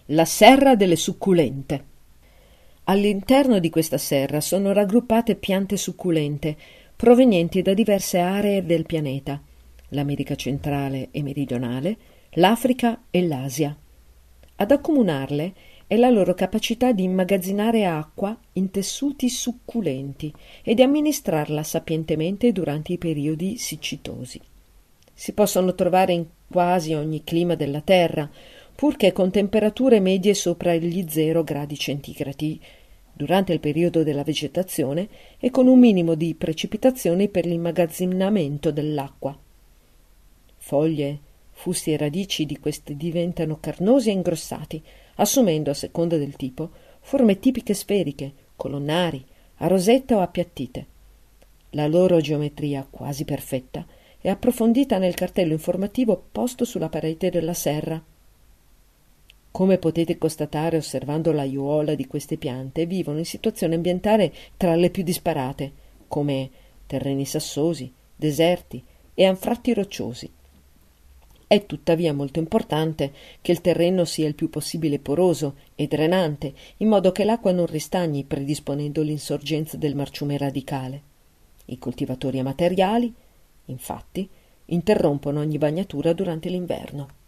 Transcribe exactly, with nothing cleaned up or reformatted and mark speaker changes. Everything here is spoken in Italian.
Speaker 1: La serra delle succulente. All'interno di questa serra sono raggruppate piante succulente provenienti da diverse aree del pianeta, l'America centrale e meridionale, l'Africa e l'Asia. Ad accomunarle è la loro capacità di immagazzinare acqua in tessuti succulenti e di amministrarla sapientemente durante i periodi siccitosi. Si possono trovare in quasi ogni clima della Terra, purché con temperature medie sopra gli zero gradi centigradi durante il periodo della vegetazione e con un minimo di precipitazioni per l'immagazzinamento dell'acqua. Foglie, fusti e radici di queste diventano carnosi e ingrossati, assumendo, a seconda del tipo, forme tipiche sferiche, colonnari, a rosetta o appiattite. La loro geometria, quasi perfetta, è approfondita nel cartello informativo posto sulla parete della serra. Come potete constatare osservando l'aiuola di queste piante, vivono in situazioni ambientali tra le più disparate, come terreni sassosi, deserti e anfratti rocciosi. È tuttavia molto importante che il terreno sia il più possibile poroso e drenante, in modo che l'acqua non ristagni, predisponendo l'insorgenza del marciume radicale. I coltivatori amatoriali, infatti, interrompono ogni bagnatura durante l'inverno.